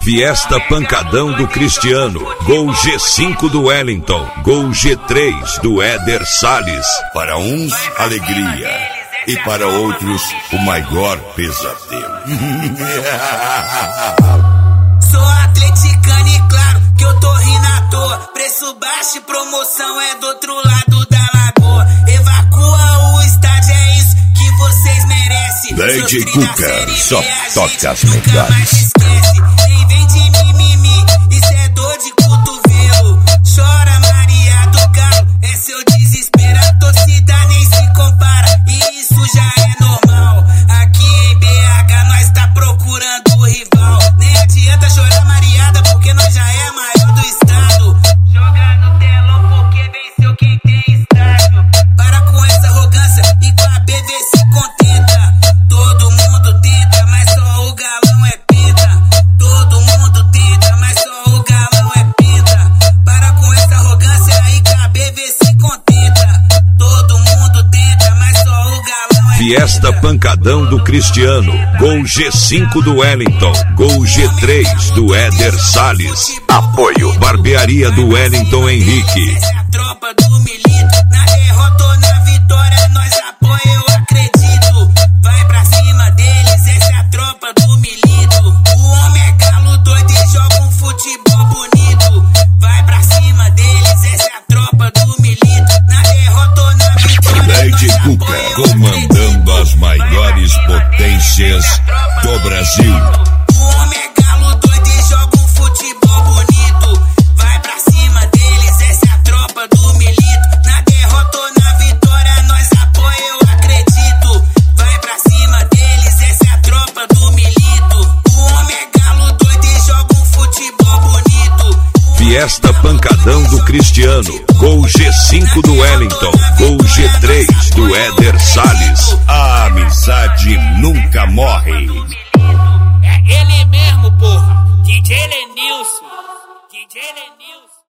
Fiesta Pancadão do Cristiano. Gol G5 do Wellington. Gol G3 do Éder Salles. Para uns, alegria. E para outros, o maior pesadelo. Sou atleticano e claro que eu tô rindo à toa. Preço baixo e promoção é do outro lado da lagoa. Evacua o estádio, é isso que vocês merecem. DJ Cuca, só toca as melhores. Nem vem de mimimi, isso é dor de cotovelo. Chora Maria do Galo, é seu desespero. A torcida nem se compara e isso já é normal. Aqui em BH nós tá procurando o rival. Nem adianta chorar Mariada porque nós já é a maior do estado. Joga no telão porque venceu quem tem estádio. Para com essa arrogância e com a BV se contenta. Todo mundo tenta, mas só o galão é penta. Todo mundo tenta, mas só o galão é penta. Para com essa arrogância e com a BV se contenta. Todo mundo tenta, mas só o galão é Fiesta Pancadão do Cristiano. Gol G5 do Wellington. Gol G3 do Éder Salles. Apoio Barbearia do Wellington Henrique. Essa é a tropa do Milito. Na derrota ou na vitória nós apoia, eu acredito. Vai pra cima deles, essa é a tropa do Milito. O homem é galo doido e joga um futebol bonito. Vai pra cima deles, essa é a tropa do Milito. Na derrota ou na vitória DJ nós Cuca, apoia, eu comandando as maiores potências do Brasil. O homem é galo doido e joga um futebol bonito. Vai pra cima deles, essa é a tropa do Milito. Na derrota ou na vitória nós apoia, eu acredito. Vai pra cima deles, essa é a tropa do Milito. O homem é galo doido e joga um futebol bonito. Fiesta Pancadão do Cristiano. Gol G5 do Wellington. Gol G3 do Éder Salles. A amizade nunca morre. É ele mesmo, porra. DJ Lenilson. DJ Lenilson.